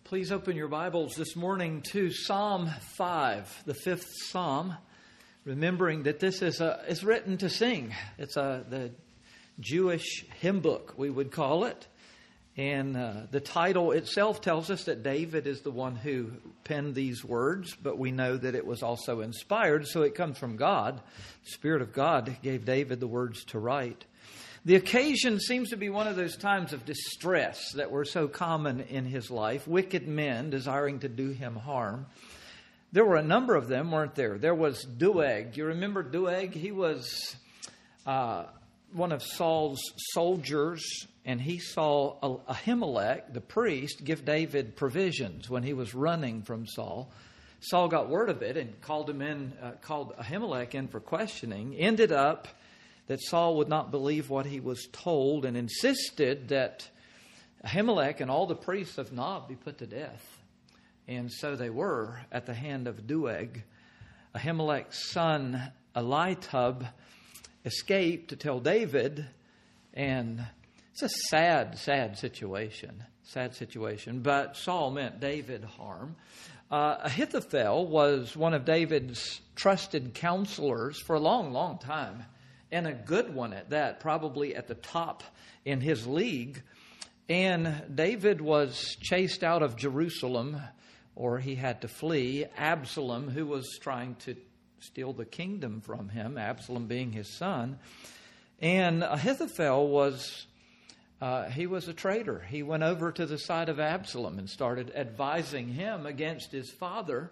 Please open your Bibles this morning to Psalm 5, the fifth Psalm, remembering that this is written to sing. It's the Jewish hymn book, we would call it. And the title itself tells us that David is the one who penned these words, but we know that it was also inspired, so it comes from God. The Spirit of God gave David the words to write. The occasion seems to be one of those times of distress that were so common in his life. Wicked men desiring to do him harm. There were a number of them, weren't there? There was Doeg. You remember Doeg? He was one of Saul's soldiers, and he saw Ahimelech, the priest, give David provisions when he was running from Saul. Saul got word of it and called Ahimelech in for questioning. Ended up that Saul would not believe what he was told and insisted that Ahimelech and all the priests of Nob be put to death. And so they were at the hand of Doeg. Ahimelech's son Elitub escaped to tell David, and it's a sad situation. Sad situation. But Saul meant David harm. Ahithophel was one of David's trusted counselors for a long time. And a good one at that, probably at the top in his league. And David was chased out of Jerusalem, or he had to flee. Absalom, who was trying to steal the kingdom from him, Absalom being his son. And Ahithophel was a traitor. He went over to the side of Absalom and started advising him against his father.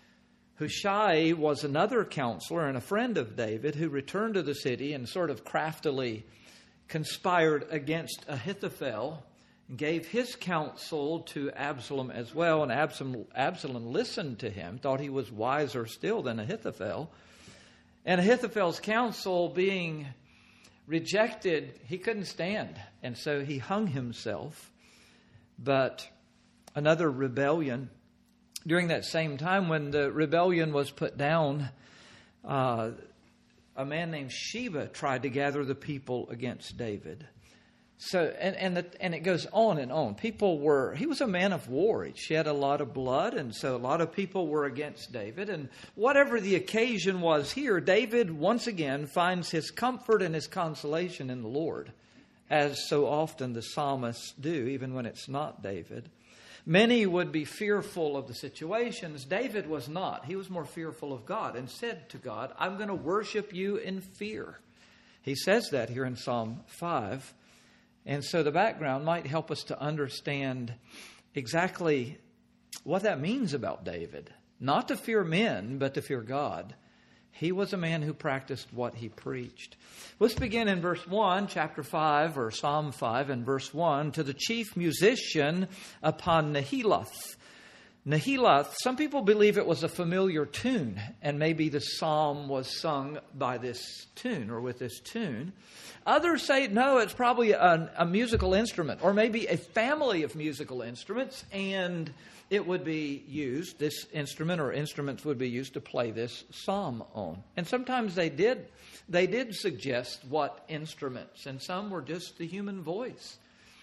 Hushai was another counselor and a friend of David who returned to the city and sort of craftily conspired against Ahithophel and gave his counsel to Absalom as well. And Absalom listened to him, thought he was wiser still than Ahithophel. And Ahithophel's counsel being rejected, he couldn't stand. And so he hung himself. But another rebellion. During that same time when the rebellion was put down, a man named Sheba tried to gather the people against David. So and it goes on and on. He was a man of war. He shed a lot of blood, and so a lot of people were against David. And whatever the occasion was here, David once again finds his comfort and his consolation in the Lord, as so often the psalmists do, even when it's not David. Many would be fearful of the situations. David was not. He was more fearful of God and said to God, I'm going to worship you in fear. He says that here in Psalm 5. And so the background might help us to understand exactly what that means about David. Not to fear men, but to fear God. He was a man who practiced what he preached. Let's begin in verse 1, chapter 5, or Psalm 5, and verse 1. To the chief musician upon Nehilath. Nehilath, some people believe it was a familiar tune, and maybe the psalm was sung by this tune, or with this tune. Others say, no, it's probably a musical instrument, or maybe a family of musical instruments, and it would be used, this instrument or instruments would be used to play this psalm on. And sometimes they did suggest what instruments, and some were just the human voice.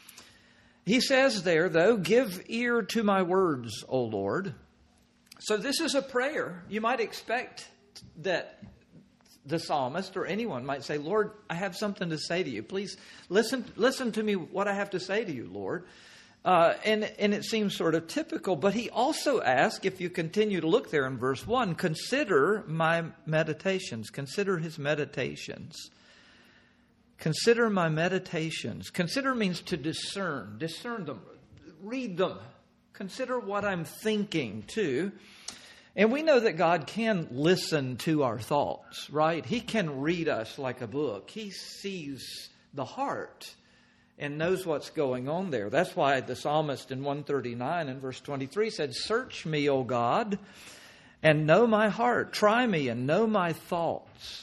He says there, though, give ear to my words, O Lord. So this is a prayer. You might expect that the psalmist or anyone might say, Lord, I have something to say to you. Please listen to me what I have to say to you, Lord. And it seems sort of typical, but he also asks, if you continue to look there in verse 1, consider my meditations. Consider his meditations. Consider my meditations. Consider means to discern. Discern them. Read them. Consider what I'm thinking too. And we know that God can listen to our thoughts, right? He can read us like a book. He sees the heart and knows what's going on there. That's why the psalmist in 139 and verse 23 said, search me, O God, and know my heart. Try me and know my thoughts.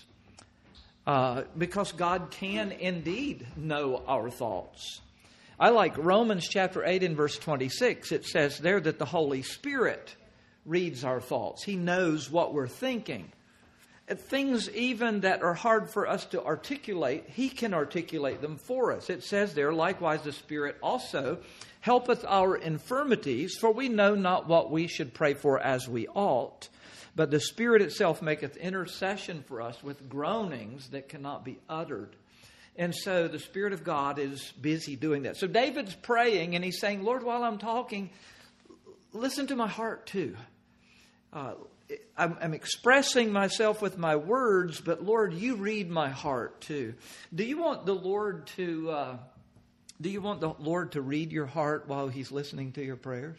Because God can indeed know our thoughts. I like Romans chapter 8 and verse 26. It says there that the Holy Spirit reads our thoughts. He knows what we're thinking. things even that are hard for us to articulate, He can articulate them for us. It says there, likewise the Spirit also helpeth our infirmities, for we know not what we should pray for as we ought. But the Spirit itself maketh intercession for us with groanings that cannot be uttered. And so the Spirit of God is busy doing that. So David's praying and he's saying, Lord, while I'm talking, listen to my heart too. I'm expressing myself with my words, but Lord, you read my heart too. Do you want the Lord to read your heart while He's listening to your prayers?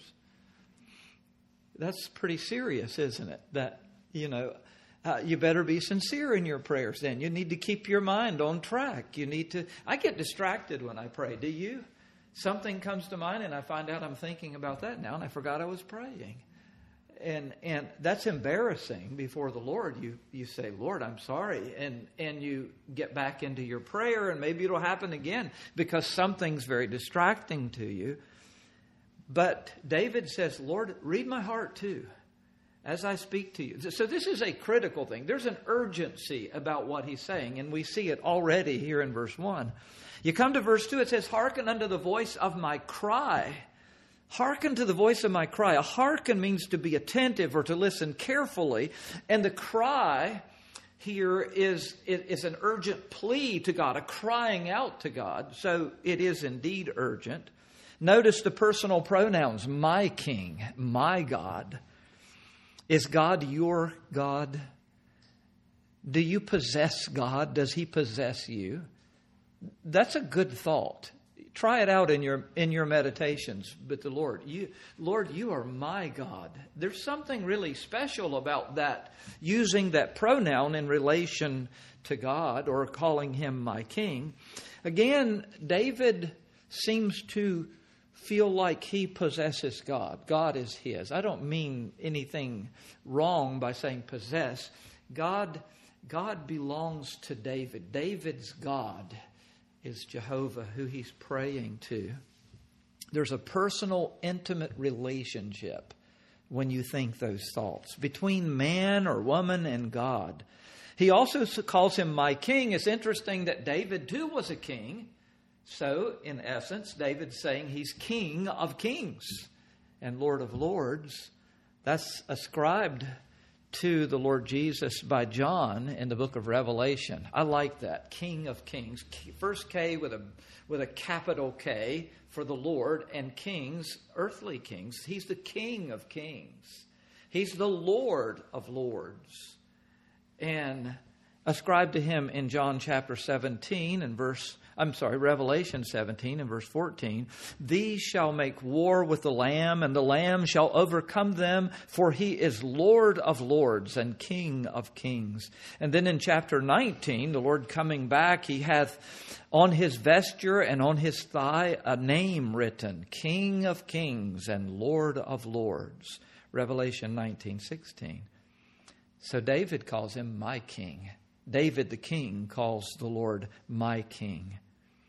That's pretty serious, isn't it? That, you better be sincere in your prayers then. You need to keep your mind on track. I get distracted when I pray. Do you? Something comes to mind and I find out I'm thinking about that now and I forgot I was praying. And that's embarrassing before the Lord. You say, Lord, I'm sorry. And you get back into your prayer and maybe it'll happen again because something's very distracting to you. But David says, Lord, read my heart too as I speak to you. So this is a critical thing. There's an urgency about what he's saying, and we see it already here in verse 1. You come to verse 2, it says, hearken unto the voice of my cry. Hearken to the voice of my cry. A hearken means to be attentive or to listen carefully. And the cry here is an urgent plea to God, a crying out to God. So it is indeed urgent. Notice the personal pronouns, my King, my God. Is God your God? Do you possess God? Does He possess you? That's a good thought. Try it out in your meditations. But the Lord, you are my God. There's something really special about that, using that pronoun in relation to God or calling Him my King. Again, David seems to feel like he possesses God. God is his. I don't mean anything wrong by saying possess. God belongs to David. David's God is Jehovah, who he's praying to. There's a personal, intimate relationship when you think those thoughts between man or woman and God. He also calls him my King. It's interesting that David too was a king. So, in essence, David's saying he's King of Kings and Lord of Lords. That's ascribed to the Lord Jesus by John in the book of Revelation. I like that. King of Kings. First K with a capital K for the Lord, and kings, earthly kings. He's the King of Kings. He's the Lord of Lords. And ascribed to him in John chapter 17 and Revelation 17 and verse 14. These shall make war with the Lamb, and the Lamb shall overcome them, for he is Lord of lords and King of kings. And then in chapter 19, the Lord coming back, he hath on his vesture and on his thigh a name written, King of kings and Lord of lords. Revelation 19:16. So David calls him my King. David the king calls the Lord my King.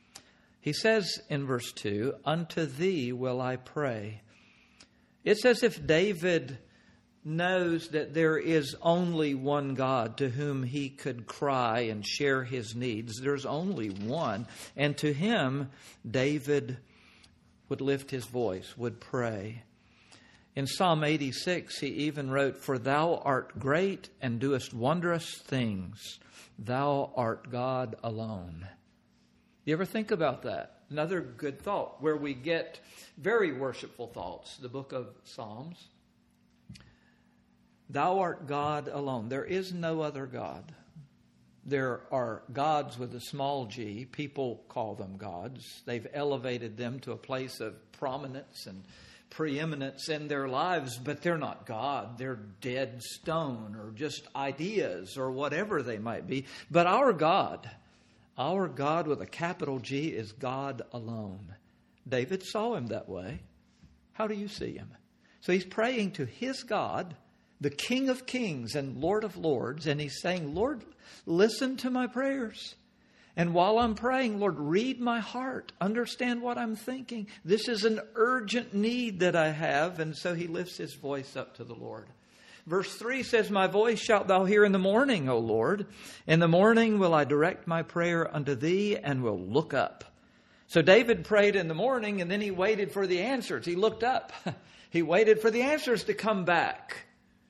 He says in verse 2, unto thee will I pray. It's as if David knows that there is only one God to whom he could cry and share his needs. There's only one. And to him, David would lift his voice, would pray. In Psalm 86, he even wrote, for thou art great and doest wondrous things. Thou art God alone. You ever think about that? Another good thought where we get very worshipful thoughts. The book of Psalms. Thou art God alone. There is no other God. There are gods with a small g. People call them gods. They've elevated them to a place of prominence and preeminence in their lives, but they're not God. They're dead stone or just ideas or whatever they might be. But our God with a capital G is God alone. David saw him that way. How do you see him? So he's praying to his God, the King of kings and Lord of lords, and he's saying, Lord, listen to my prayers. And while I'm praying, Lord, read my heart. Understand what I'm thinking. This is an urgent need that I have. And so he lifts his voice up to the Lord. Verse 3 says, My voice shalt thou hear in the morning, O Lord. In the morning will I direct my prayer unto thee and will look up. So David prayed in the morning and then he waited for the answers. He looked up. He waited for the answers to come back.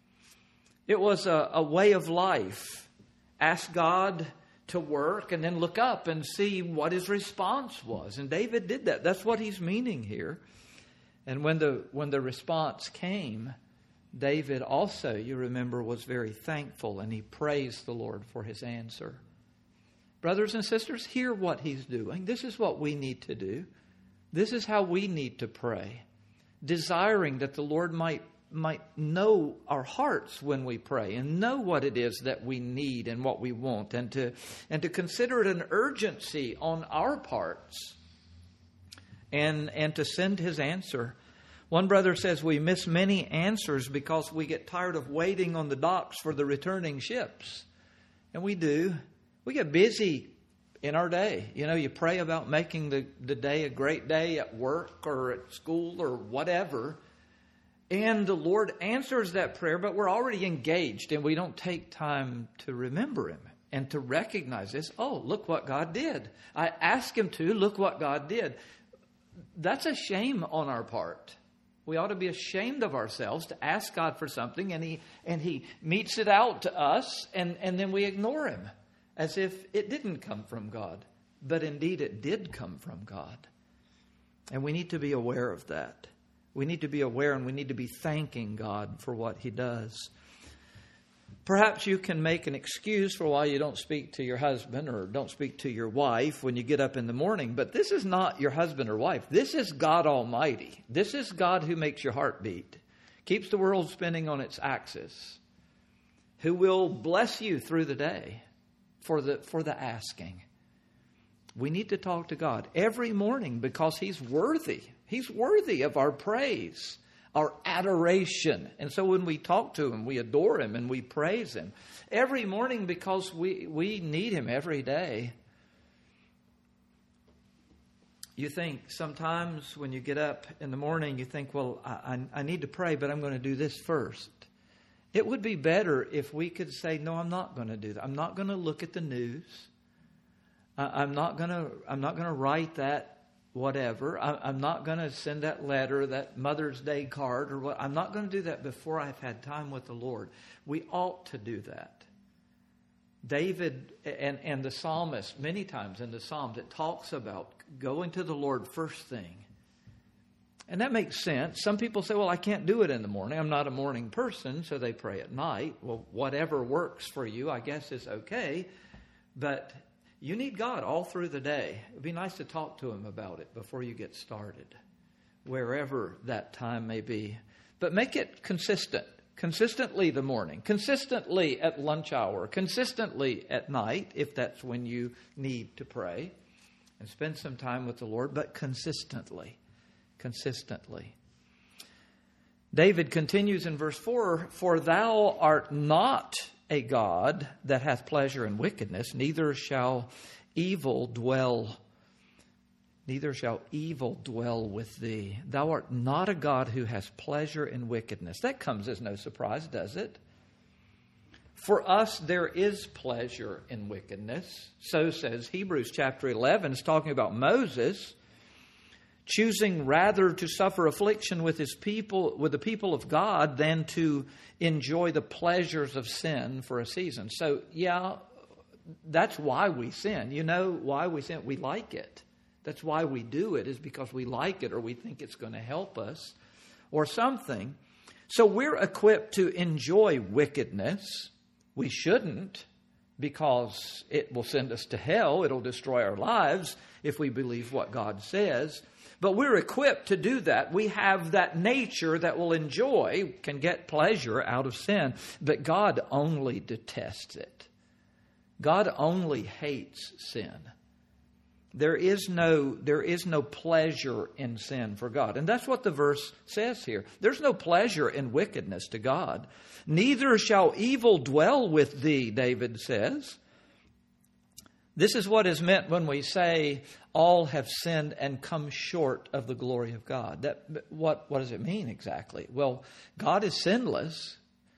It was a way of life. Ask God to work and then look up and see what his response was. And David did that. That's what he's meaning here. And when the response came, David also, you remember, was very thankful and he praised the Lord for his answer. Brothers and sisters, hear what he's doing. This is what we need to do. This is how we need to pray, desiring that the Lord might know our hearts when we pray and know what it is that we need and what we want, and to consider it an urgency on our parts and to send his answer. One brother says we miss many answers because we get tired of waiting on the docks for the returning ships. And we do. We get busy in our day. You know, you pray about making the day a great day at work or at school or whatever. And the Lord answers that prayer, but we're already engaged and we don't take time to remember him and to recognize this. Oh, look what God did. I asked him to. Look what God did. That's a shame on our part. We ought to be ashamed of ourselves to ask God for something and he metes it out to us and then we ignore him as if it didn't come from God. But indeed it did come from God. And we need to be aware of that. We need to be aware and we need to be thanking God for what he does. Perhaps you can make an excuse for why you don't speak to your husband or don't speak to your wife when you get up in the morning. But this is not your husband or wife. This is God Almighty. This is God who makes your heart beat, keeps the world spinning on its axis, who will bless you through the day for the asking. We need to talk to God every morning because he's worthy. He's worthy of our praise, our adoration. And so when we talk to him, we adore him and we praise him every morning because we need him every day. You think sometimes when you get up in the morning, you think, well, I need to pray, but I'm going to do this first. It would be better if we could say, no, I'm not going to do that. I'm not going to look at the news. I'm not going to write that whatever. I'm not going to send that letter, that Mother's Day card, or what. I'm not going to do that before I've had time with the Lord. We ought to do that. David and the psalmist, many times in the Psalms, it talks about going to the Lord first thing. And that makes sense. Some people say, well, I can't do it in the morning. I'm not a morning person, so they pray at night. Well, whatever works for you, I guess, is okay. But you need God all through the day. It would be nice to talk to him about it before you get started, wherever that time may be. But make it consistent. Consistently the morning, consistently at lunch hour, consistently at night, if that's when you need to pray. And spend some time with the Lord, but consistently. Consistently. David continues in verse 4, For thou art not a God that hath pleasure in wickedness, neither shall evil dwell with thee. Thou art not a God who has pleasure in wickedness. That comes as no surprise, does it? For us, there is pleasure in wickedness. So says Hebrews chapter 11. It's talking about Moses choosing rather to suffer affliction with his people, with the people of God, than to enjoy the pleasures of sin for a season. So, yeah, that's why we sin. You know why we sin? We like it. That's why we do it, is because we like it or we think it's going to help us or something. So we're equipped to enjoy wickedness. We shouldn't, because it will send us to hell. It'll destroy our lives if we believe what God says. But we're equipped to do that. We have that nature that will enjoy, can get pleasure out of sin. But God only detests it. God only hates sin. There is no pleasure in sin for God. And that's what the verse says here. There's no pleasure in wickedness to God. Neither shall evil dwell with thee, David says. This is what is meant when we say all have sinned and come short of the glory of God. What does it mean exactly? Well, God is sinless.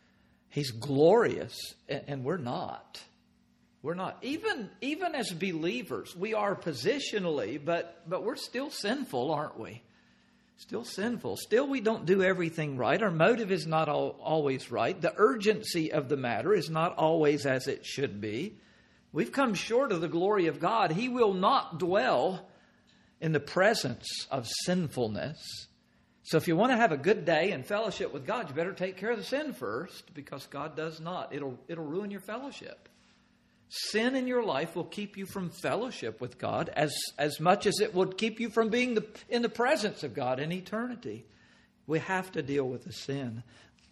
He's glorious, and we're not. We're not. Even as believers, we are positionally, but we're still sinful, aren't we? Still sinful. Still, we don't do everything right. Our motive is not always right. The urgency of the matter is not always as it should be. We've come short of the glory of God. He will not dwell in the presence of sinfulness. So if you want to have a good day in fellowship with God, you better take care of the sin first, because God does not. It'll ruin your fellowship. Sin in your life will keep you from fellowship with God as much as it would keep you from being in the presence of God in eternity. We have to deal with the sin.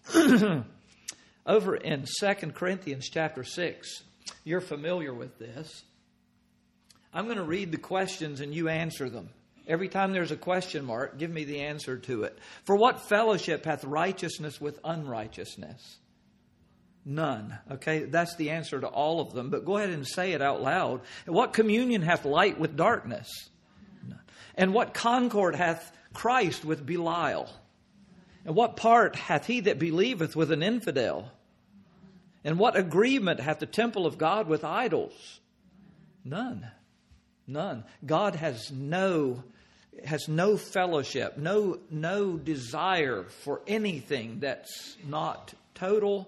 Over in 2 Corinthians chapter 6, you're familiar with this. I'm going to read the questions and you answer them. Every time there's a question mark, give me the answer to it. For what fellowship hath righteousness with unrighteousness? None. Okay, that's the answer to all of them. But go ahead and say it out loud. And what communion hath light with darkness? None. And what concord hath Christ with Belial? And what part hath he that believeth with an infidel? And what agreement hath the temple of God with idols? None. None. God has no fellowship, no desire for anything that's not totally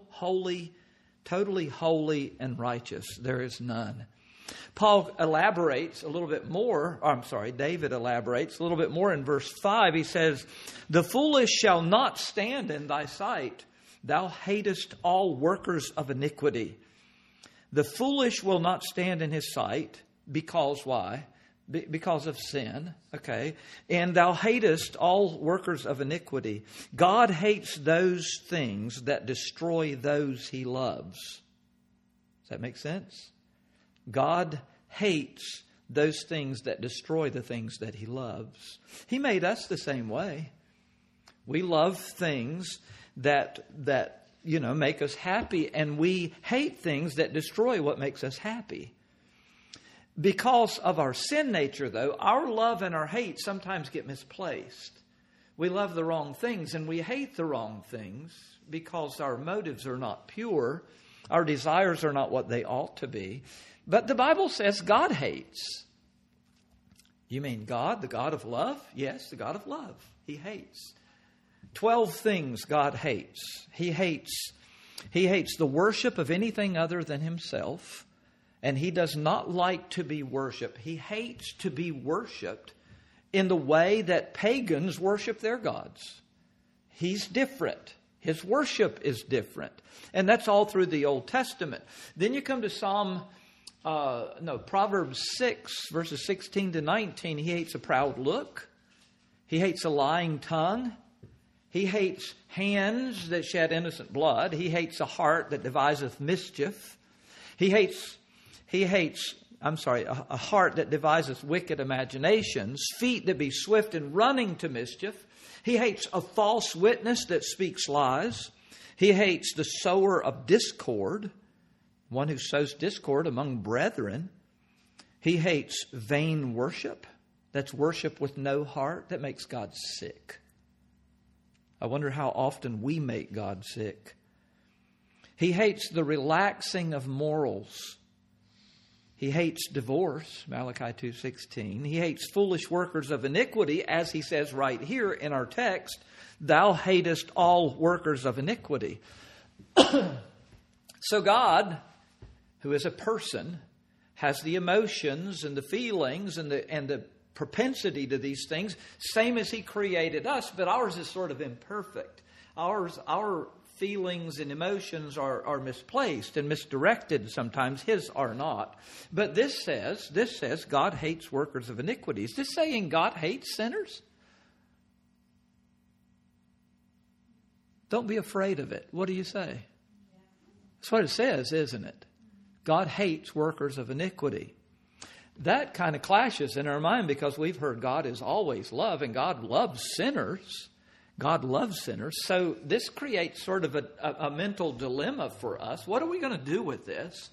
holy and righteous. There is none. Paul elaborates a little bit more. David elaborates a little bit more in verse 5. He says, "The foolish shall not stand in thy sight. Thou hatest all workers of iniquity." The foolish will not stand in his sight. Because why? Because of sin. Okay. And thou hatest all workers of iniquity. God hates those things that destroy those he loves. Does that make sense? God hates those things that destroy the things that he loves. He made us the same way. We love things that make us happy, and we hate things that destroy what makes us happy. Because of our sin nature, though, our love and our hate sometimes get misplaced. We love the wrong things and we hate the wrong things because our motives are not pure. Our desires are not what they ought to be. But the Bible says God hates. You mean God, the God of love? Yes, the God of love. He hates. 12 things God hates. He hates the worship of anything other than himself. And he does not like to be worshipped. He hates to be worshipped in the way that pagans worship their gods. He's different. His worship is different. And that's all through the Old Testament. Then you come to Proverbs 6, verses 16 to 19. He hates a proud look. He hates a lying tongue. He hates hands that shed innocent blood. He hates a heart that deviseth mischief. He hates a heart that deviseth wicked imaginations, feet that be swift in running to mischief. He hates a false witness that speaks lies. He hates the sower of discord, one who sows discord among brethren. He hates vain worship. That's worship with no heart. That makes God sick. I wonder how often we make God sick. He hates the relaxing of morals. He hates divorce, Malachi 2:16. He hates foolish workers of iniquity, as he says right here in our text, thou hatest all workers of iniquity. So God, who is a person, has the emotions and the feelings and the propensity to these things, same as he created us, but ours is sort of imperfect. Our feelings and emotions are misplaced and misdirected sometimes. His are not. But this says God hates workers of iniquity. Is this saying God hates sinners? Don't be afraid of it. What do you say? That's what it says, isn't it? God hates workers of iniquity. That kind of clashes in our mind because we've heard God is always love and God loves sinners. God loves sinners. So this creates sort of a mental dilemma for us. What are we going to do with this?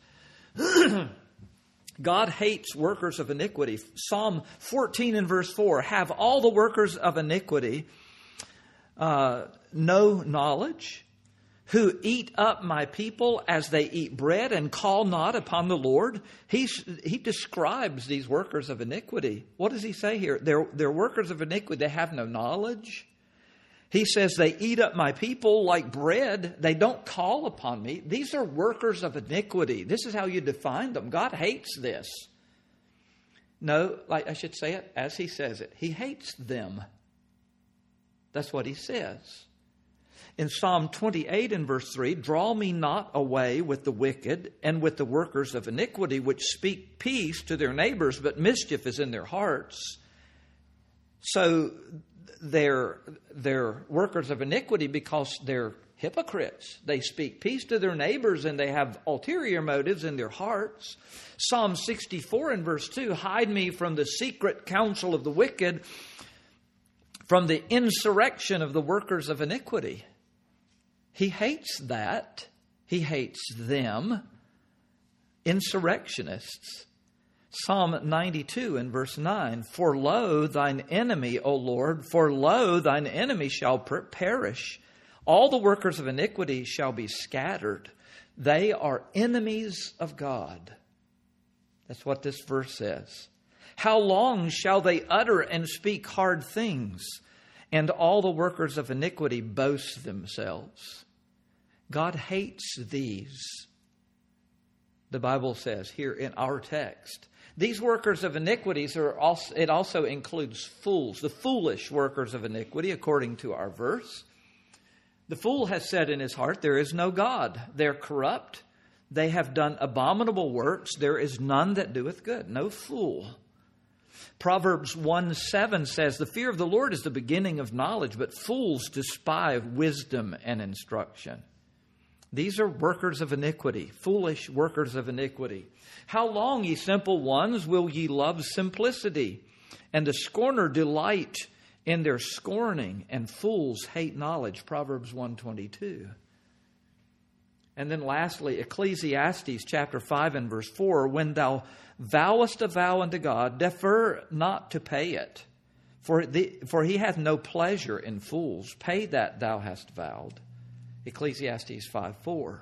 God hates workers of iniquity. Psalm 14 and verse 4, have all the workers of iniquity no knowledge? who eat up my people as they eat bread and call not upon the Lord. He describes these workers of iniquity. What does he say here? They're workers of iniquity. They have no knowledge. He says they eat up my people like bread. They don't call upon me. These are workers of iniquity. This is how you define them. God hates this. No, like I should say it as he says it. He hates them. That's what he says. In Psalm 28 and verse 3, draw me not away with the wicked and with the workers of iniquity, which speak peace to their neighbors, but mischief is in their hearts. So they're workers of iniquity because they're hypocrites. They speak peace to their neighbors and they have ulterior motives in their hearts. Psalm 64 and verse 2, hide me from the secret counsel of the wicked, from the insurrection of the workers of iniquity. He hates that. He hates them. Insurrectionists. Psalm 92 and verse 9, for lo, thine enemy, O Lord, for lo, thine enemy shall perish. All the workers of iniquity shall be scattered. They are enemies of God. That's what this verse says. How long shall they utter and speak hard things, and all the workers of iniquity boast themselves? God hates these. The Bible says here in our text. These workers of iniquities it also includes fools, the foolish workers of iniquity, according to our verse. The fool has said in his heart, there is no God. They're corrupt. They have done abominable works. There is none that doeth good. No fool. Proverbs 1:7 says, the fear of the Lord is the beginning of knowledge, but fools despise wisdom and instruction. These are workers of iniquity, foolish workers of iniquity. How long, ye simple ones, will ye love simplicity? And the scorner delight in their scorning, and fools hate knowledge. Proverbs 1:22. And then lastly, Ecclesiastes chapter 5 and verse 4, when thou vowest a vow unto God, defer not to pay it, for he hath no pleasure in fools. Pay that thou hast vowed. Ecclesiastes 5:4.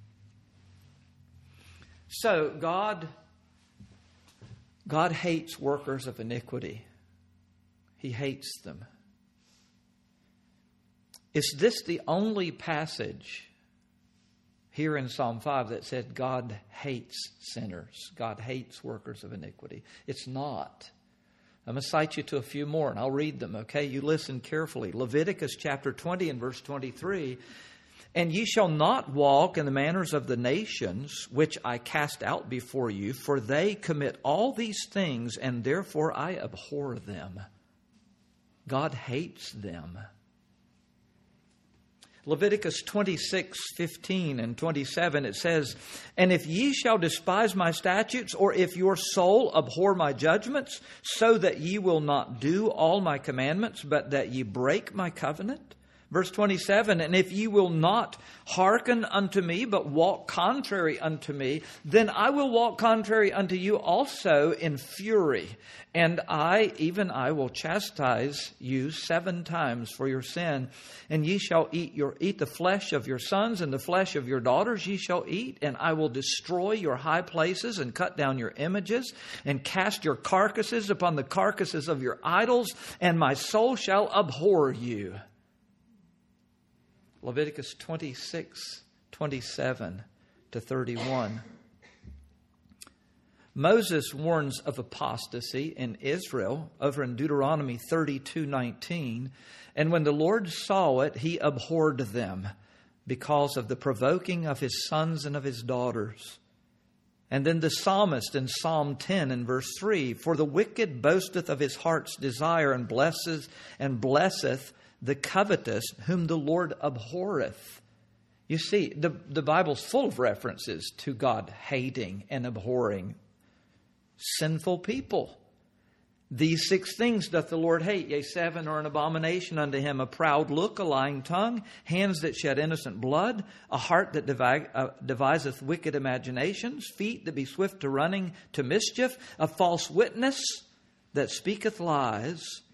So God hates workers of iniquity. He hates them. Is this the only passage here in Psalm 5 that said God hates sinners? God hates workers of iniquity. It's not. I'm going to cite you to a few more and I'll read them, okay? You listen carefully. Leviticus chapter 20 and verse 23. And ye shall not walk in the manners of the nations which I cast out before you, for they commit all these things, and therefore I abhor them. God hates them. Leviticus 26:15 and 27, it says, and if ye shall despise my statutes, or if your soul abhor my judgments, so that ye will not do all my commandments, but that ye break my covenant. Verse 27, and if ye will not hearken unto me, but walk contrary unto me, then I will walk contrary unto you also in fury. And I will chastise you 7 times for your sin. And ye shall eat the flesh of your sons, and the flesh of your daughters ye shall eat. And I will destroy your high places, and cut down your images, and cast your carcasses upon the carcasses of your idols, and my soul shall abhor you. Leviticus 26:27 to 31. Moses warns of apostasy in Israel over in Deuteronomy 32:19. And when the Lord saw it, he abhorred them because of the provoking of his sons and of his daughters. And then the psalmist in Psalm 10 and verse 3, for the wicked boasteth of his heart's desire, and blesseth the covetous, whom the Lord abhorreth. You see, the Bible's full of references to God hating and abhorring sinful people. These 6 things doth the Lord hate, yea, 7 are an abomination unto him: a proud look, a lying tongue, hands that shed innocent blood, a heart that deviseth wicked imaginations, feet that be swift to running to mischief, a false witness that speaketh lies,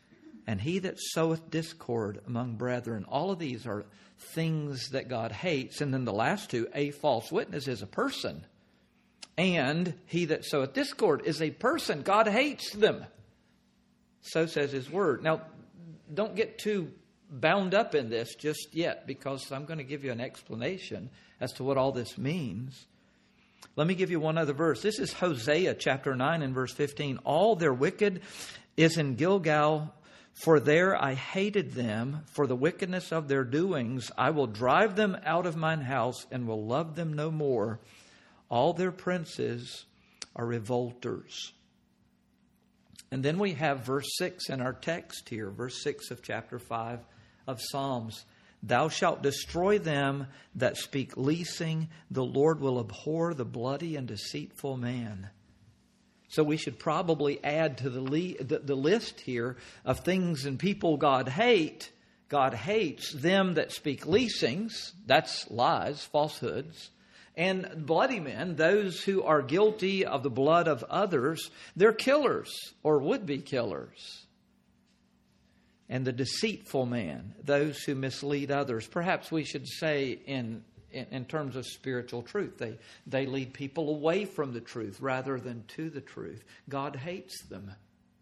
and he that soweth discord among brethren. All of these are things that God hates. And then the last two, a false witness is a person. And he that soweth discord is a person. God hates them. So says his word. Now, don't get too bound up in this just yet, because I'm going to give you an explanation as to what all this means. Let me give you one other verse. This is Hosea chapter 9 and verse 15. All their wicked is in Gilgal, for there I hated them for the wickedness of their doings. I will drive them out of mine house and will love them no more. All their princes are revolters. And then we have verse 6 in our text here, verse 6 of chapter 5 of Psalms. Thou shalt destroy them that speak leasing. The Lord will abhor the bloody and deceitful man. So we should probably add to the list here of things and people God hates. God hates them that speak leasings. That's lies, falsehoods. And bloody men, those who are guilty of the blood of others, they're killers or would-be killers. And the deceitful man, those who mislead others. Perhaps we should say in terms of spiritual truth, they lead people away from the truth rather than to the truth. God hates them.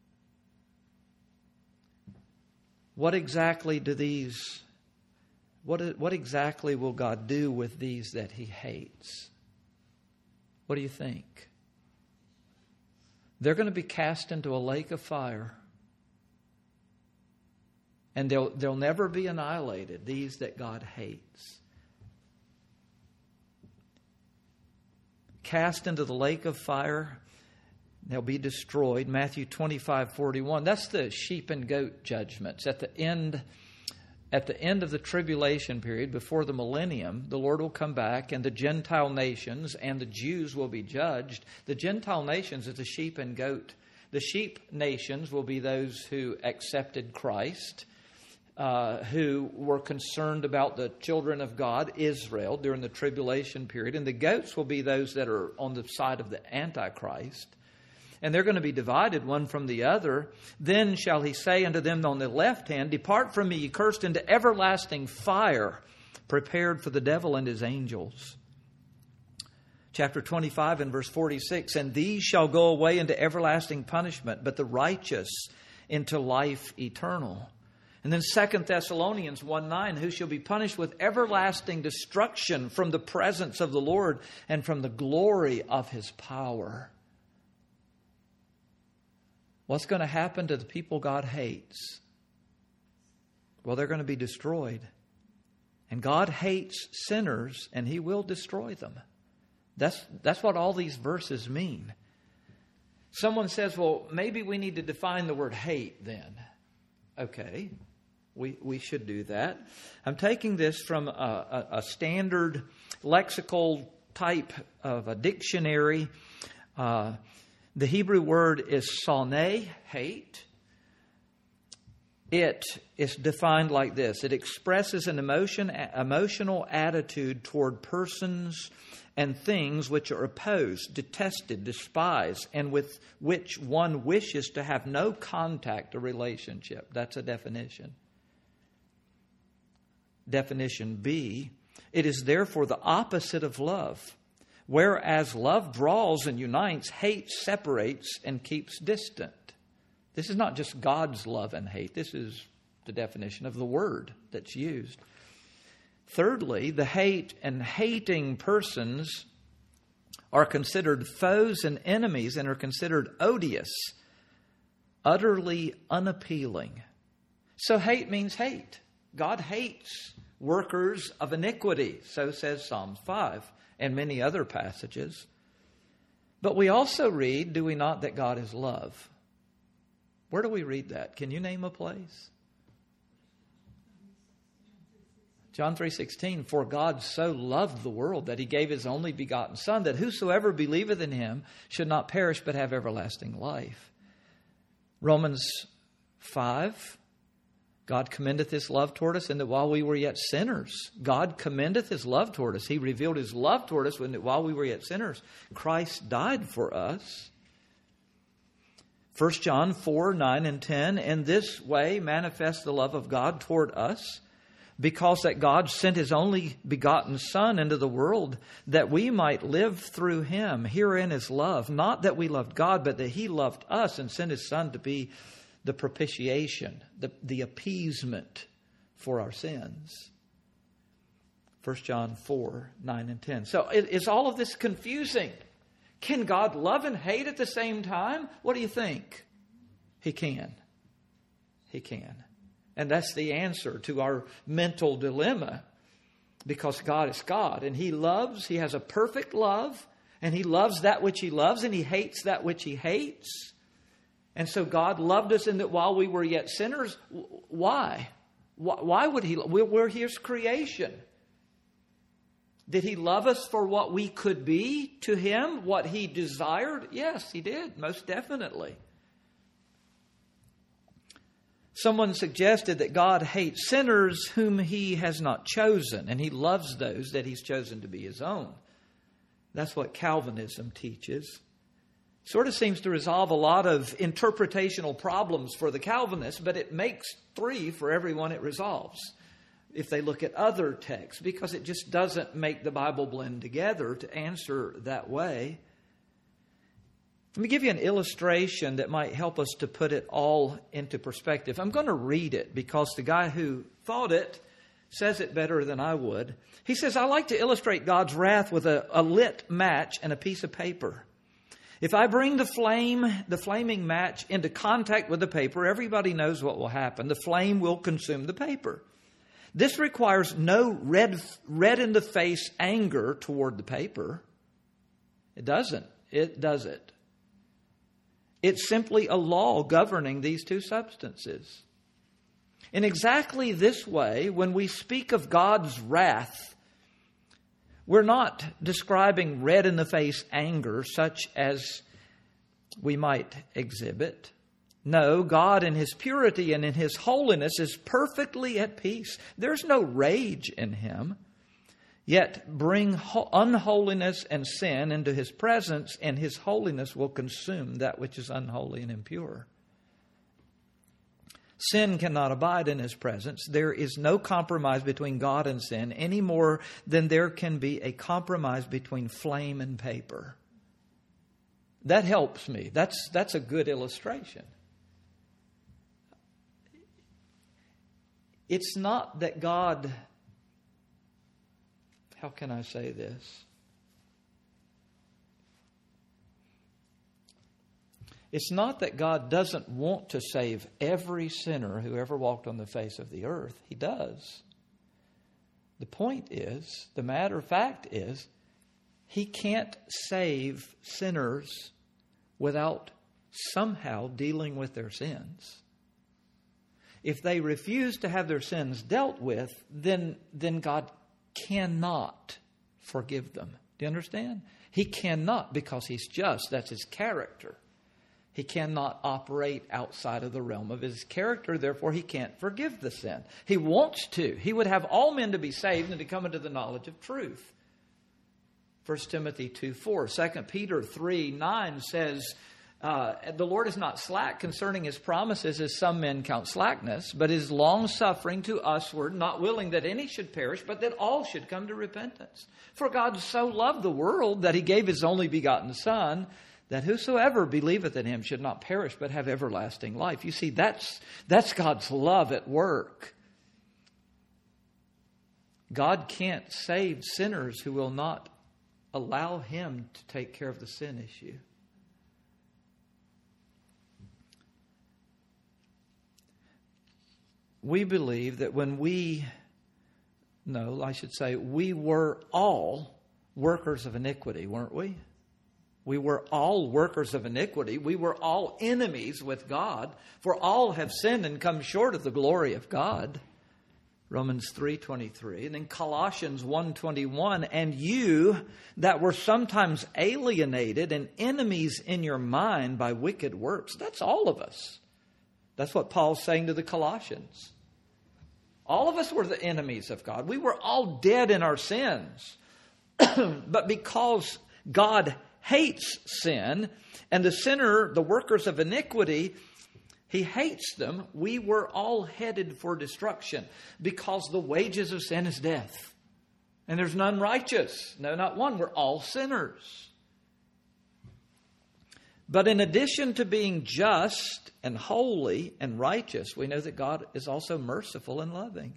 What exactly will God do with these that he hates? What do you think? They're going to be cast into a lake of fire. And they'll never be annihilated, these that God hates. Cast into the lake of fire, they'll be destroyed. Matthew 25:41. That's the sheep and goat judgments. At the end of the tribulation period, before the millennium, the Lord will come back and the Gentile nations and the Jews will be judged. The Gentile nations is the sheep and goat. The sheep nations will be those who accepted Christ, who were concerned about the children of God, Israel, during the tribulation period. And the goats will be those that are on the side of the Antichrist. And they're going to be divided one from the other. Then shall he say unto them on the left hand, Depart from me, ye cursed, into everlasting fire, prepared for the devil and his angels. Chapter 25 and verse 46, And these shall go away into everlasting punishment, but the righteous into life eternal. And then 2 Thessalonians 1:9, Who shall be punished with everlasting destruction from the presence of the Lord and from the glory of his power. What's going to happen to the people God hates? Well, they're going to be destroyed. And God hates sinners, and he will destroy them. That's what all these verses mean. Someone says, well, maybe we need to define the word hate then. Okay, we should do that. I'm taking this from a standard lexical type of a dictionary. The Hebrew word is soneh, hate. It is defined like this. It expresses an emotional attitude toward persons and things which are opposed, detested, despised, and with which one wishes to have no contact or relationship. That's a definition. Definition B, it is therefore the opposite of love. Whereas love draws and unites, hate separates and keeps distant. This is not just God's love and hate. This is the definition of the word that's used. Thirdly, the hate and hating persons are considered foes and enemies and are considered odious, utterly unappealing. So hate means hate. God hates workers of iniquity. So says Psalm 5 and many other passages. But we also read, do we not, that God is love? Where do we read that? Can you name a place? John 3:16, For God so loved the world that he gave his only begotten Son, that whosoever believeth in him should not perish but have everlasting life. Romans 5, God commendeth his love toward us, and that while we were yet sinners, God commendeth his love toward us. He revealed his love toward us when while we were yet sinners, Christ died for us. 1 John 4, 9 and 10, in this way manifests the love of God toward us, because that God sent His only begotten Son into the world that we might live through Him. Herein is love, not that we loved God, but that He loved us and sent His Son to be the propitiation, the appeasement for our sins. 1 John 4, 9 and 10. So is all of this confusing? Can God love and hate at the same time? What do you think? He can. He can. And that's the answer to our mental dilemma. Because God is God and He loves. He has a perfect love. And He loves that which He loves and He hates that which He hates. And so God loved us in that while we were yet sinners. Why? Why would He? We're His creation. Did He love us for what we could be to Him? What He desired? Yes, He did. Most definitely. Someone suggested that God hates sinners whom He has not chosen, and He loves those that He's chosen to be His own. That's what Calvinism teaches. Sort of seems to resolve a lot of interpretational problems for the Calvinists, but it makes 3 for everyone it resolves if they look at other texts, because it just doesn't make the Bible blend together to answer that way. Let me give you an illustration that might help us to put it all into perspective. I'm going to read it because the guy who thought it says it better than I would. He says, I like to illustrate God's wrath with a lit match and a piece of paper. If I bring the flaming match into contact with the paper, everybody knows what will happen. The flame will consume the paper. This requires no red in the face anger toward the paper. It doesn't. It does it. It's simply a law governing these two substances. In exactly this way, when we speak of God's wrath, we're not describing red in the face anger such as we might exhibit. No, God in His purity and in His holiness is perfectly at peace. There's no rage in Him. Yet bring unholiness and sin into His presence, and His holiness will consume that which is unholy and impure. Sin cannot abide in His presence. There is no compromise between God and sin any more than there can be a compromise between flame and paper. That helps me. That's a good illustration. It's not that God, how can I say this? It's not that God doesn't want to save every sinner who ever walked on the face of the earth. He does. The point is, the matter of fact is, He can't save sinners without somehow dealing with their sins. If they refuse to have their sins dealt with, then God cannot forgive them. Do you understand? He cannot, because He's just. That's His character. He cannot operate outside of the realm of His character. Therefore, He can't forgive the sin. He wants to. He would have all men to be saved and to come into the knowledge of truth. 1 Timothy 2:4. 2 Peter 3:9 says, the Lord is not slack concerning His promises, as some men count slackness, but is long-suffering to usward, not willing that any should perish, but that all should come to repentance. For God so loved the world that He gave His only begotten Son, that whosoever believeth in Him should not perish, but have everlasting life. You see, that's God's love at work. God can't save sinners who will not allow Him to take care of the sin issue. We believe that we were all workers of iniquity, weren't we? We were all workers of iniquity. We were all enemies with God, for all have sinned and come short of the glory of God. Romans 3:23. And then Colossians 1:21. And you that were sometimes alienated and enemies in your mind by wicked works. That's all of us. That's what Paul's saying to the Colossians. All of us were the enemies of God. We were all dead in our sins. But because God hates sin, and the sinner, the workers of iniquity, He hates them. We were all headed for destruction because the wages of sin is death. And there's none righteous. No, not one. We're all sinners. But in addition to being just and holy and righteous, we know that God is also merciful and loving.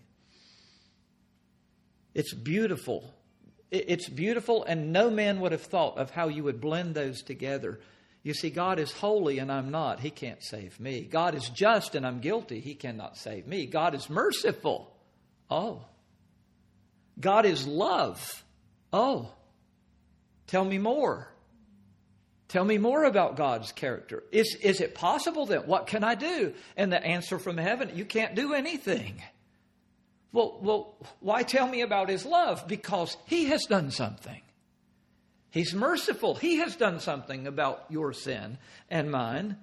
It's beautiful. It's beautiful, and no man would have thought of how you would blend those together. You see, God is holy and I'm not. He can't save me. God is just and I'm guilty. He cannot save me. God is merciful. Oh. God is love. Oh. Tell me more. Tell me more about God's character. Is it possible then? What can I do? And the answer from heaven, you can't do anything. Well, why tell me about His love? Because He has done something. He's merciful. He has done something about your sin and mine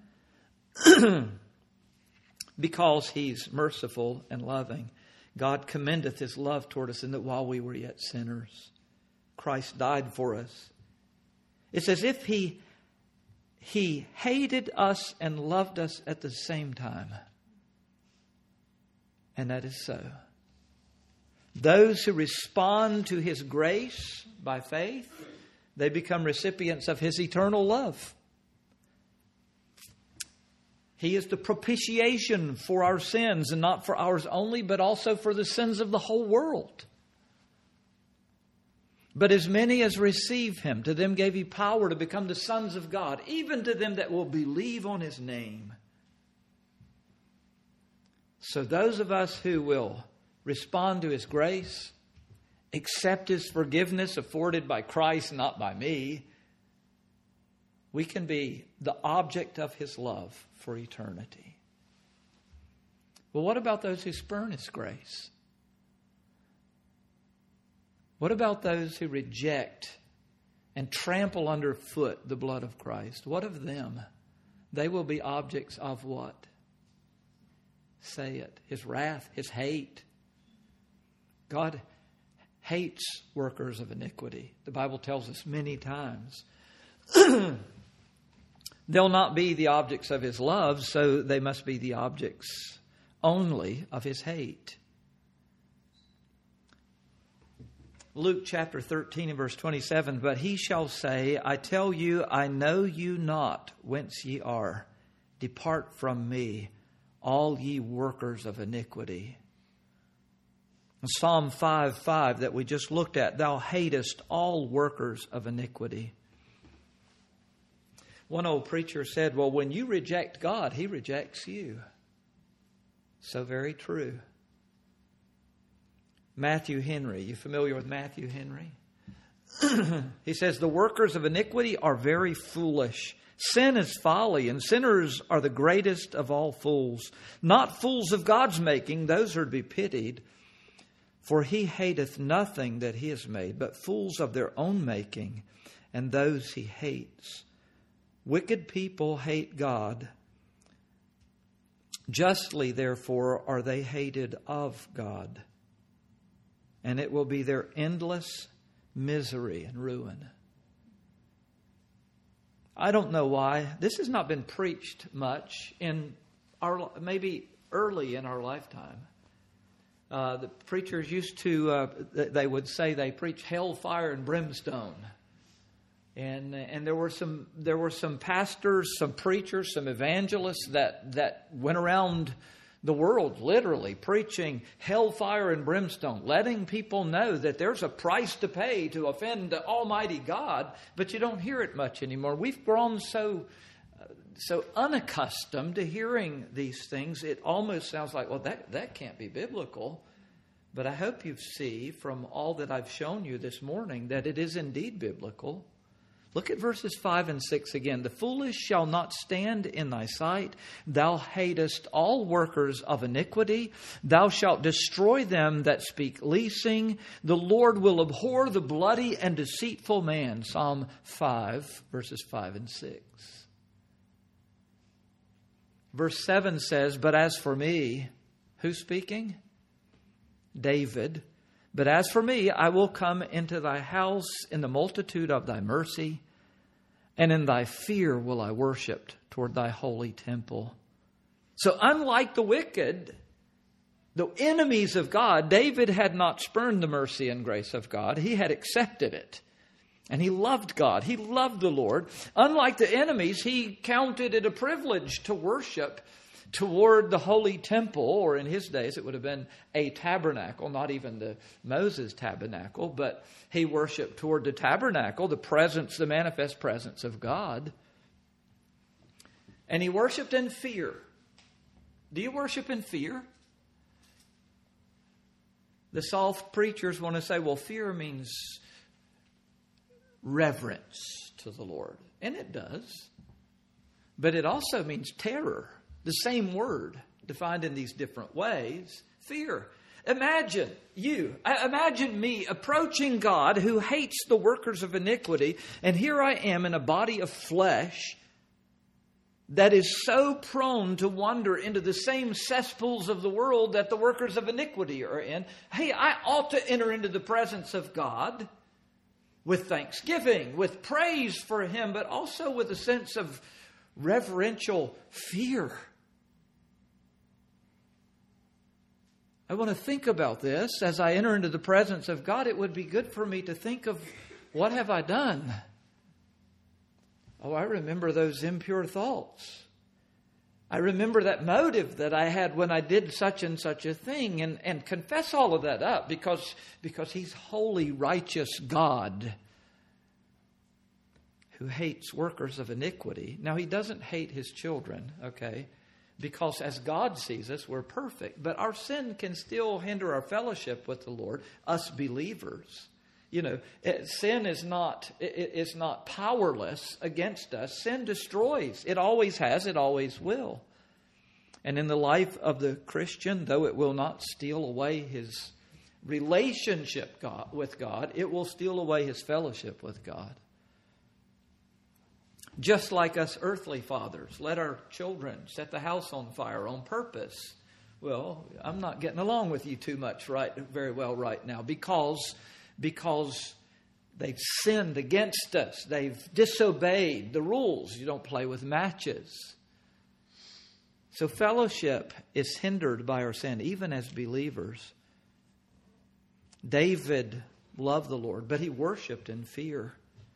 because He's merciful and loving. God commendeth His love toward us in that while we were yet sinners, Christ died for us. It's as if He hated us and loved us at the same time. And that is so. Those who respond to His grace by faith, they become recipients of His eternal love. He is the propitiation for our sins, and not for ours only, but also for the sins of the whole world. But as many as receive Him, to them gave He power to become the sons of God, even to them that will believe on His name. So those of us who will respond to His grace, accept His forgiveness afforded by Christ, not by me, we can be the object of His love for eternity. Well, what about those who spurn His grace? What about those who reject and trample underfoot the blood of Christ? What of them? They will be objects of what? Say it. His wrath, His hate. God hates workers of iniquity. The Bible tells us many times. They'll not be the objects of His love, so they must be the objects only of His hate. Luke chapter 13 and verse 27, but He shall say, I tell you, I know you not whence ye are. Depart from me, all ye workers of iniquity. Psalm 5:5 that we just looked at, thou hatest all workers of iniquity. One old preacher said, well, when you reject God, He rejects you. So very true. Matthew Henry, you familiar with Matthew Henry? He says, the workers of iniquity are very foolish. Sin is folly, and sinners are the greatest of all fools. Not fools of God's making, those are to be pitied. For He hateth nothing that He has made, but fools of their own making, and those He hates. Wicked people hate God. Justly, therefore, are they hated of God. And it will be their endless misery and ruin. I don't know why. This has not been preached much in our, maybe early in our lifetime. The preachers used to, they would say they preach hell, fire, and brimstone. And there were some pastors, some preachers, some evangelists that went around the world literally preaching hellfire and brimstone, letting people know that there's a price to pay to offend Almighty God, but you don't hear it much anymore. We've grown so unaccustomed to hearing these things, it almost sounds like, well, that can't be biblical. But I hope you see from all that I've shown you this morning that it is indeed biblical. Look at verses 5 and 6 again. The foolish shall not stand in thy sight. Thou hatest all workers of iniquity. Thou shalt destroy them that speak leasing. The Lord will abhor the bloody and deceitful man. Psalm 5, verses 5 and 6. Verse 7 says, but as for me, who's speaking? David. But as for me, I will come into thy house in the multitude of thy mercy. and in thy fear will I worship toward thy holy temple. So unlike the wicked, the enemies of God, David had not spurned the mercy and grace of God. He had accepted it. And he loved God. He loved the Lord. Unlike the enemies, he counted it a privilege to worship toward the holy temple, or in his days it would have been a tabernacle, not even the Moses tabernacle, but he worshiped toward the tabernacle, the presence, the manifest presence of God. And he worshiped in fear. Do you worship in fear? The soft preachers want to say, well, fear means reverence to the Lord. And it does. But it also means terror. The same word defined in these different ways. Fear. Imagine me approaching God who hates the workers of iniquity. And here I am in a body of flesh that is so prone to wander into the same cesspools of the world that the workers of iniquity are in. Hey, I ought to enter into the presence of God with thanksgiving, with praise for Him, but also with a sense of reverential fear. I want to think about this as I enter into the presence of God. It would be good for me to think of, what have I done? Oh, I remember those impure thoughts. I remember that motive that I had when I did such and such a thing, and confess all of that up because He's holy, righteous God who hates workers of iniquity. Now, He doesn't hate His children, okay? Because as God sees us, we're perfect. But our sin can still hinder our fellowship with the Lord, us believers. You know, sin is not powerless against us. Sin destroys. It always has. It always will. And in the life of the Christian, though it will not steal away his relationship with God, it will steal away his fellowship with God. Just like us earthly fathers, let our children set the house on fire on purpose. Well, I'm not getting along with you too much very well right now because they've sinned against us. They've disobeyed the rules. You don't play with matches. So fellowship is hindered by our sin, even as believers. David loved the Lord, but he worshiped in fear.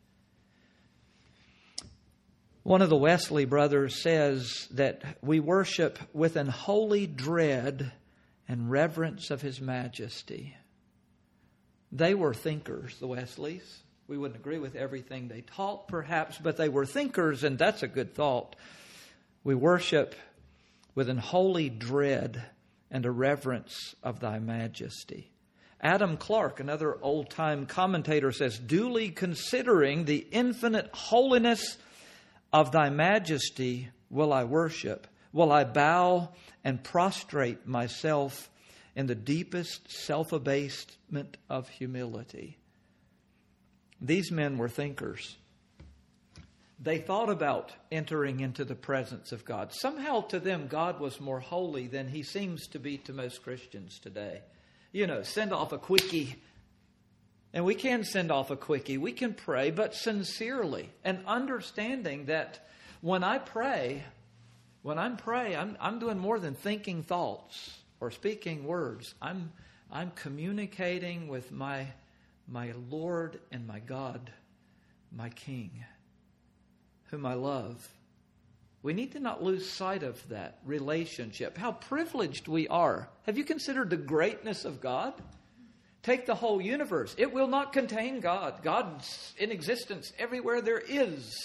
One of the Wesley brothers says that we worship with an holy dread and reverence of His majesty. They were thinkers, the Wesleys. We wouldn't agree with everything they taught, perhaps, but they were thinkers, and that's a good thought. We worship with an holy dread and a reverence of Thy majesty. Adam Clarke, another old-time commentator, says, duly considering the infinite holiness of Thy majesty will I worship, will I bow and prostrate myself in the deepest self-abasement of humility. These men were thinkers. They thought about entering into the presence of God. Somehow to them, God was more holy than He seems to be to most Christians today. You know, send off a quickie. And we can send off a quickie. We can pray, but sincerely. And understanding that when I'm praying, I'm doing more than thinking thoughts or speaking words. I'm communicating with my Lord and my God, my King, whom I love. We need to not lose sight of that relationship. How privileged we are. Have you considered the greatness of God? Take the whole universe. It will not contain God. God's in existence everywhere there is.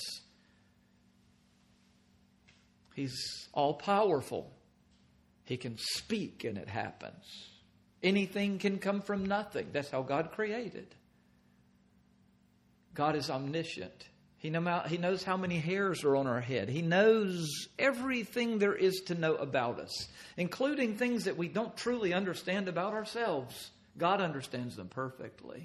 He's all-powerful. He can speak and it happens. Anything can come from nothing. That's how God created. God is omniscient. He knows how many hairs are on our head. He knows everything there is to know about us, including things that we don't truly understand about ourselves. God understands them perfectly.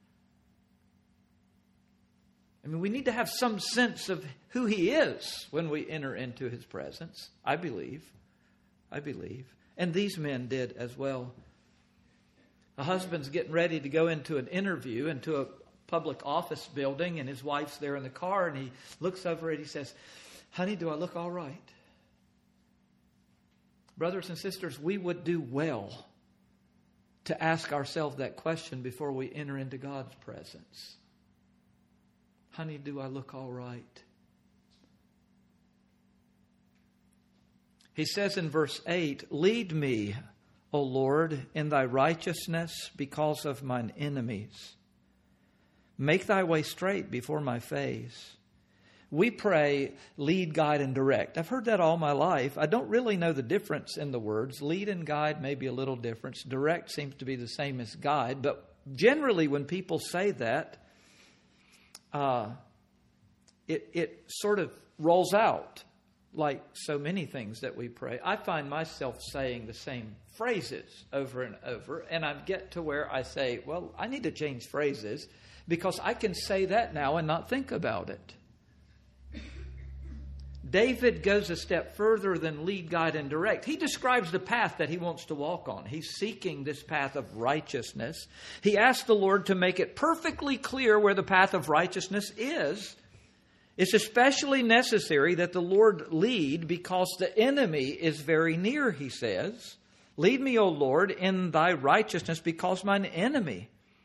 I mean, we need to have some sense of who He is when we enter into His presence. I believe. And these men did as well. A husband's getting ready to go into an interview, into a public office building, and his wife's there in the car, and he looks over and he says, "Honey, do I look all right?" Brothers and sisters, we would do well to ask ourselves that question before we enter into God's presence. Honey, do I look all right? He says in verse 8, "Lead me, O Lord, in thy righteousness because of mine enemies. Make thy way straight before my face." We pray, lead, guide, and direct. I've heard that all my life. I don't really know the difference in the words. Lead and guide may be a little different. Direct seems to be the same as guide. But generally when people say that, it sort of rolls out like so many things that we pray. I find myself saying the same phrases over and over. And I get to where I say, well, I need to change phrases because I can say that now and not think about it. David goes a step further than lead, guide, and direct. He describes the path that he wants to walk on. He's seeking this path of righteousness. He asks the Lord to make it perfectly clear where the path of righteousness is. It's especially necessary that the Lord lead because the enemy is very near, he says. Lead me, O Lord, in thy righteousness because of mine enemy.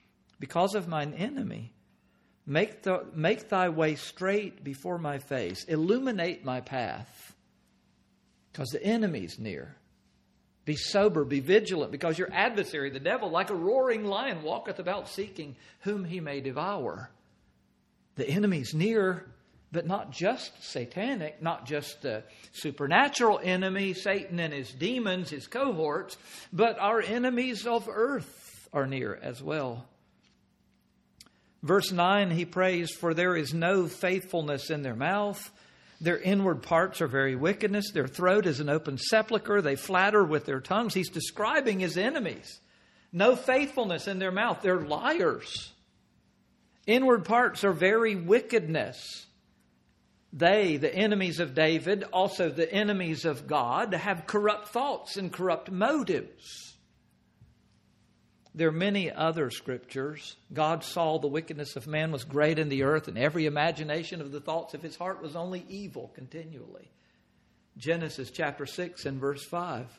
Make thy way straight before my face. Illuminate my path because the enemy's near. Be sober, be vigilant, because your adversary, the devil, like a roaring lion, walketh about seeking whom he may devour. The enemy's near, but not just satanic, not just the supernatural enemy, Satan and his demons, his cohorts, but our enemies of earth are near as well. Verse 9, he prays, "For there is no faithfulness in their mouth. Their inward parts are very wickedness. Their throat is an open sepulchre. They flatter with their tongues." He's describing his enemies. No faithfulness in their mouth. They're liars. Inward parts are very wickedness. They, the enemies of David, also the enemies of God, have corrupt thoughts and corrupt motives. There are many other scriptures. God saw the wickedness of man was great in the earth, and every imagination of the thoughts of his heart was only evil continually. Genesis chapter 6 and verse 5.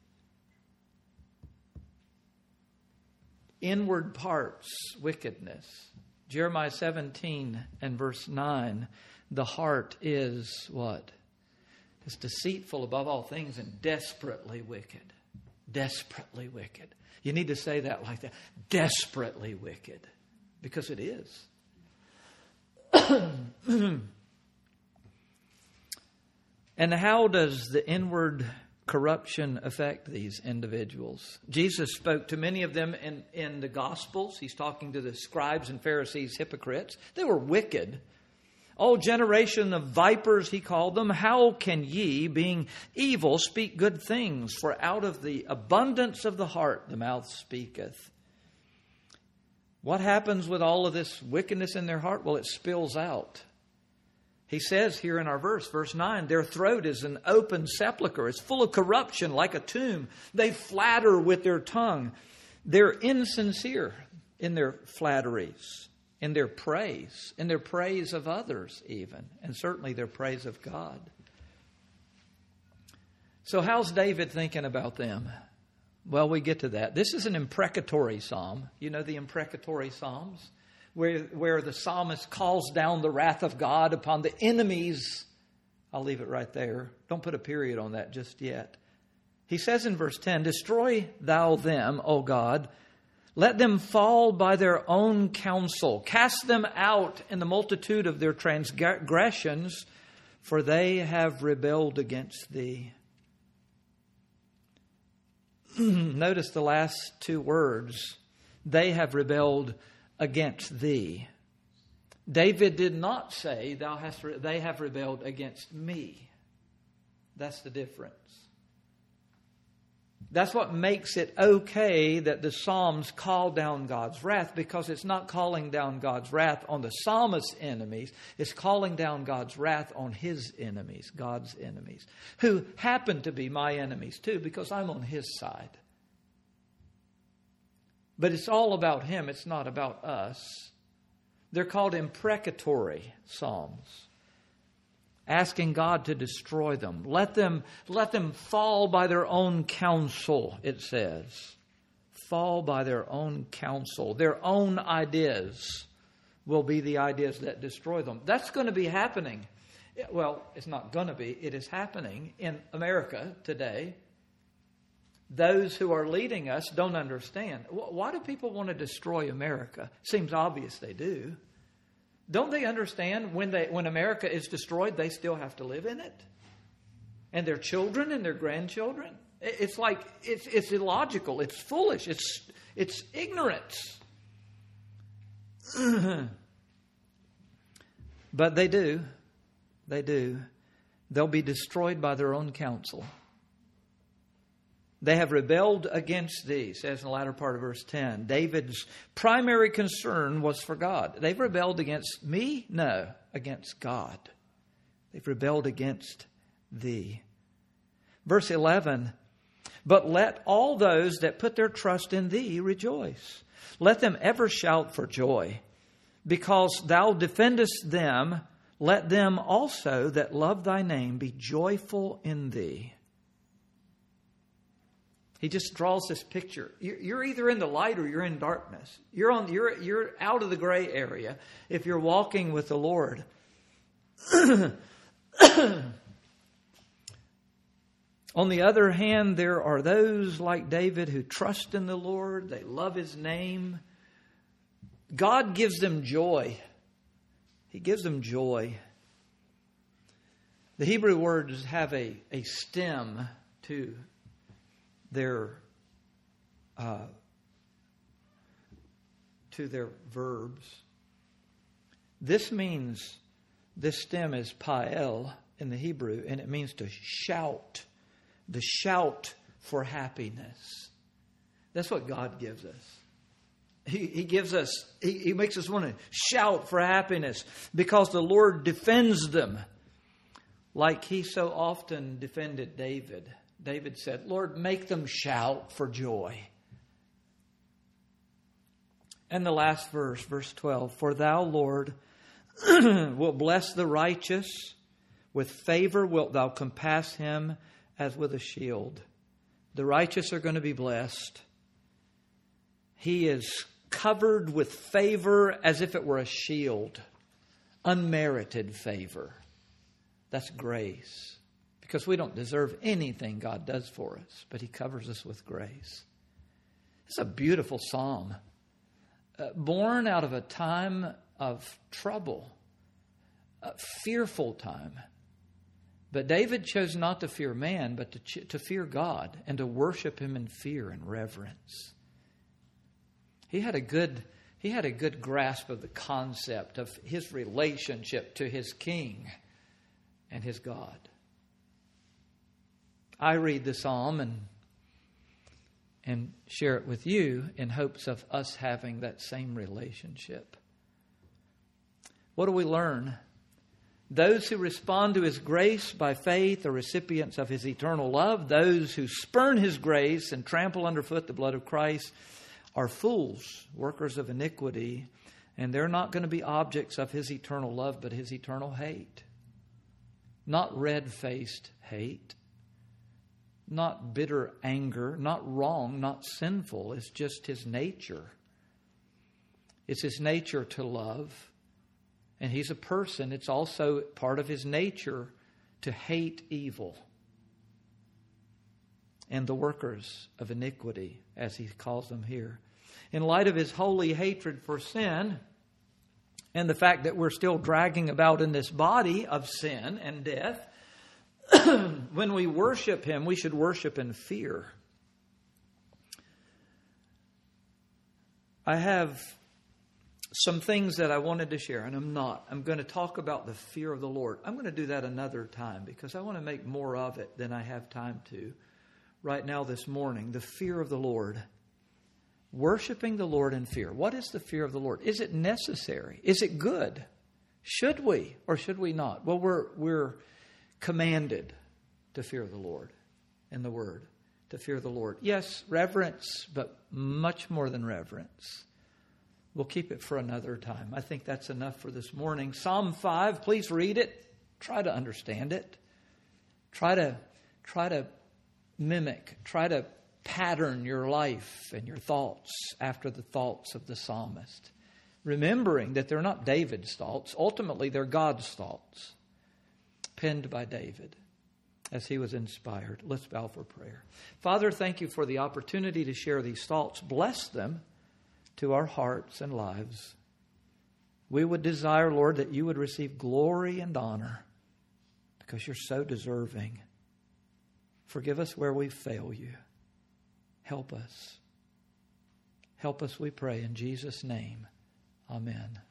Inward parts, wickedness. Jeremiah 17 and verse 9. The heart is what? It's deceitful above all things and desperately wicked. Desperately wicked. You need to say that like that. Desperately wicked. Because it is. And how does the inward corruption affect these individuals? Jesus spoke to many of them in the Gospels. He's talking to the scribes and Pharisees, hypocrites. They were wicked. "O generation of vipers," he called them, "how can ye, being evil, speak good things? For out of the abundance of the heart the mouth speaketh." What happens with all of this wickedness in their heart? Well, it spills out. He says here in our verse 9, "Their throat is an open sepulchre." It's full of corruption like a tomb. They flatter with their tongue. They're insincere in their flatteries, in their praise of others even, and certainly their praise of God. So how's David thinking about them? Well, we get to that. This is an imprecatory psalm. You know the imprecatory psalms? Where the psalmist calls down the wrath of God upon the enemies. I'll leave it right there. Don't put a period on that just yet. He says in verse 10, "Destroy thou them, O God. Let them fall by their own counsel. Cast them out in the multitude of their transgressions, for they have rebelled against thee." Notice the last two words. They have rebelled against thee. David did not say, they have rebelled against me. That's the difference. That's what makes it okay that the Psalms call down God's wrath, because it's not calling down God's wrath on the psalmist's enemies. It's calling down God's wrath on his enemies, God's enemies, who happen to be my enemies too, because I'm on his side. But it's all about him. It's not about us. They're called imprecatory psalms, asking God to destroy them. Let them fall by their own counsel, it says. Fall by their own counsel. Their own ideas will be the ideas that destroy them. That's going to be happening. Well, it's not going to be. It is happening in America today. Those who are leading us don't understand. Why do people want to destroy America? Seems obvious they do. Don't they understand when America is destroyed, they still have to live in it? And their children and their grandchildren? It's like, it's illogical. It's foolish. It's ignorance. But they do. They do. They'll be destroyed by their own counsel. They have rebelled against thee, says in the latter part of verse 10. David's primary concern was for God. They've rebelled against me? No, against God. They've rebelled against thee. Verse 11, but let all those that put their trust in thee rejoice. Let them ever shout for joy, because thou defendest them. Let them also that love thy name be joyful in thee. He just draws this picture. You're either in the light or you're in darkness. You're out of the gray area if you're walking with the Lord. On the other hand, there are those like David who trust in the Lord. They love His name. God gives them joy. He gives them joy. The Hebrew words have a stem to their verbs. This stem is pael in the Hebrew, and it means to shout. The shout for happiness. That's what God gives us. He gives us, He makes us want to shout for happiness because the Lord defends them like He so often defended David. David said, Lord, make them shout for joy. And the last verse, verse 12, for thou, Lord, wilt bless the righteous. With favor wilt thou compass him as with a shield. The righteous are going to be blessed. He is covered with favor as if it were a shield. Unmerited favor. That's grace. Because we don't deserve anything God does for us, but He covers us with grace. It's a beautiful psalm. Born out of a time of trouble, a fearful time. But David chose not to fear man, but to fear God and to worship Him in fear and reverence. He had a good grasp of the concept of his relationship to his King and his God. I read the psalm and share it with you in hopes of us having that same relationship. What do we learn? Those who respond to His grace by faith are recipients of His eternal love. Those who spurn His grace and trample underfoot the blood of Christ are fools, workers of iniquity, and they're not going to be objects of His eternal love, but His eternal hate. Not red-faced hate. Not bitter anger, not wrong, not sinful. It's just His nature. It's His nature to love. And He's a person. It's also part of His nature to hate evil. And the workers of iniquity, as He calls them here. In light of His holy hatred for sin, and the fact that we're still dragging about in this body of sin and death, when we worship Him, we should worship in fear. I have some things that I wanted to share, and I'm going to talk about the fear of the Lord. I'm going to do that another time because I want to make more of it than I have time to right now this morning. The fear of the Lord. Worshiping the Lord in fear. What is the fear of the Lord? Is it necessary? Is it good? Should we or should we not? Well, we're commanded to fear the Lord in the Word. To fear the Lord. Yes, reverence, but much more than reverence. We'll keep it for another time. I think that's enough for this morning. Psalm 5, please read it. Try to understand it. Try to mimic, try to pattern your life and your thoughts after the thoughts of the psalmist. Remembering that they're not David's thoughts. Ultimately, they're God's thoughts, penned by David as he was inspired. Let's bow for prayer. Father, thank you for the opportunity to share these thoughts. Bless them to our hearts and lives. We would desire, Lord, that you would receive glory and honor because you're so deserving. Forgive us where we fail you. Help us. Help us, we pray, in Jesus' name. Amen.